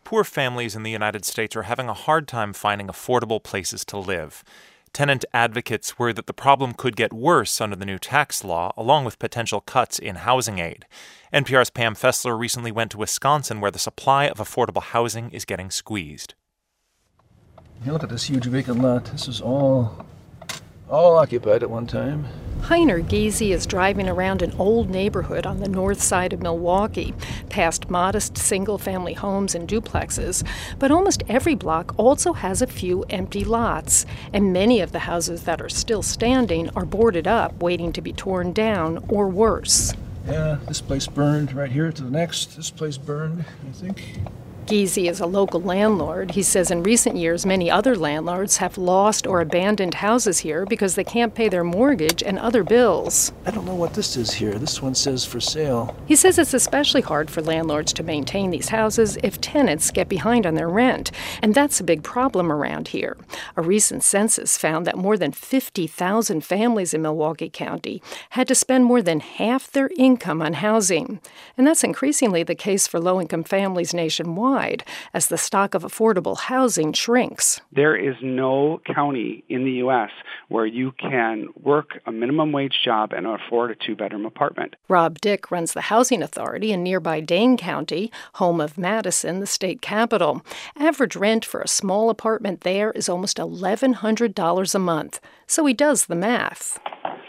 poor families in the United States are having a hard time finding affordable places to live. Tenant advocates worry that the problem could get worse under the new tax law, along with potential cuts in housing aid. NPR's Pam Fessler recently went to Wisconsin, where the supply of affordable housing is getting squeezed. Hey, look at this huge vacant lot. This is all occupied at one time. Heiner Giese is driving around an old neighborhood on the north side of Milwaukee, past modest single-family homes and duplexes. But almost every block also has a few empty lots, and many of the houses that are still standing are boarded up, waiting to be torn down, or worse. Yeah, this place burned right here to the next. This place burned, I think. Giese is a local landlord. He says in recent years, many other landlords have lost or abandoned houses here because they can't pay their mortgage and other bills. I don't know what this is here. This one says for sale. He says it's especially hard for landlords to maintain these houses if tenants get behind on their rent. And that's a big problem around here. A recent census found that more than 50,000 families in Milwaukee County had to spend more than half their income on housing. And that's increasingly the case for low-income families nationwide, as the stock of affordable housing shrinks. There is no county in the U.S. where you can work a minimum wage job and afford a two-bedroom apartment. Rob Dick runs the Housing Authority in nearby Dane County, home of Madison, the state capital. Average rent for a small apartment there is almost $1,100 a month. So he does the math.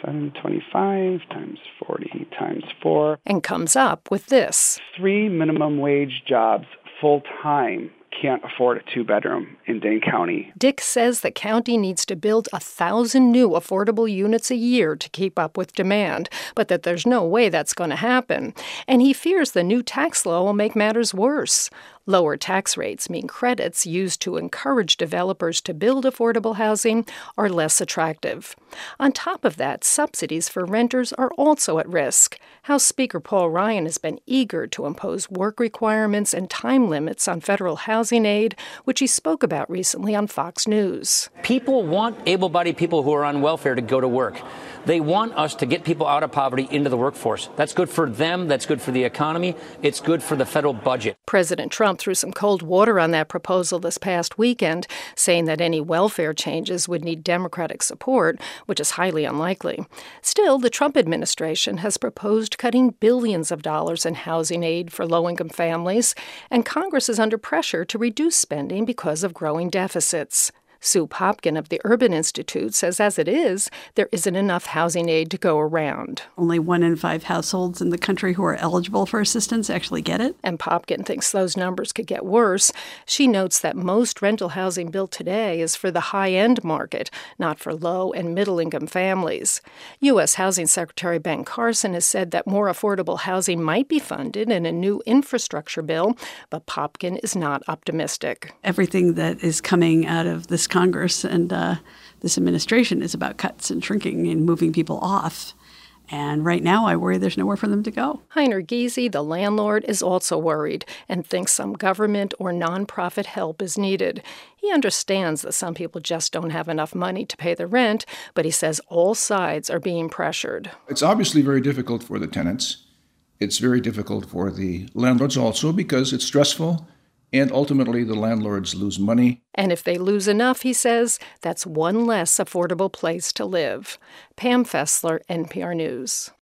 725 times 40 times 4. And comes up with this. 3 minimum wage jobs full-time can't afford a two-bedroom in Dane County. Dick says the county needs to build 1,000 new affordable units a year to keep up with demand, but that there's no way that's going to happen. And he fears the new tax law will make matters worse. Lower tax rates mean credits used to encourage developers to build affordable housing are less attractive. On top of that, subsidies for renters are also at risk. House Speaker Paul Ryan has been eager to impose work requirements and time limits on federal housing aid, which he spoke about recently on Fox News. People want able-bodied people who are on welfare to go to work. They want us to get people out of poverty into the workforce. That's good for them. That's good for the economy. It's good for the federal budget. President Trump threw some cold water on that proposal this past weekend, saying that any welfare changes would need Democratic support, which is highly unlikely. Still, the Trump administration has proposed cutting billions of dollars in housing aid for low-income families, and Congress is under pressure to reduce spending because of growing deficits. Sue Popkin of the Urban Institute says as it is, there isn't enough housing aid to go around. Only 1 in 5 households in the country who are eligible for assistance actually get it. And Popkin thinks those numbers could get worse. She notes that most rental housing built today is for the high-end market, not for low- and middle-income families. U.S. Housing Secretary Ben Carson has said that more affordable housing might be funded in a new infrastructure bill, but Popkin is not optimistic. Everything that is coming out of this Congress and this administration is about cuts and shrinking and moving people off. And right now, I worry there's nowhere for them to go. Heiner Giese, the landlord, is also worried and thinks some government or nonprofit help is needed. He understands that some people just don't have enough money to pay the rent, but he says all sides are being pressured. It's obviously very difficult for the tenants. It's very difficult for the landlords also because it's stressful. And ultimately, the landlords lose money. And if they lose enough, he says, that's one less affordable place to live. Pam Fessler, NPR News.